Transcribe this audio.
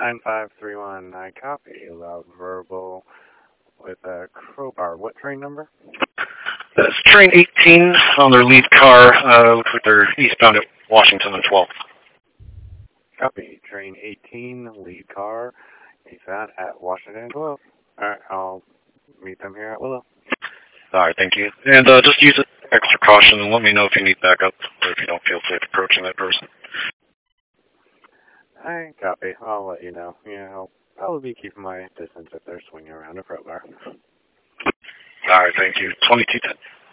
9531, I copy. Loud verbal with a crowbar. What train number? That's train 18 on their lead car. Looks like they're eastbound at Washington and 12th. Copy. Train 18, lead car, eastbound at Washington 12. Alright, I'll meet them here at Willow. All right, thank you. And just use extra caution and let me know if you need backup or if you don't feel safe approaching that person. Alright, copy. I'll let you know. Yeah, I'll probably be keeping my distance if they're swinging around a crowbar. All right, thank you. 2210.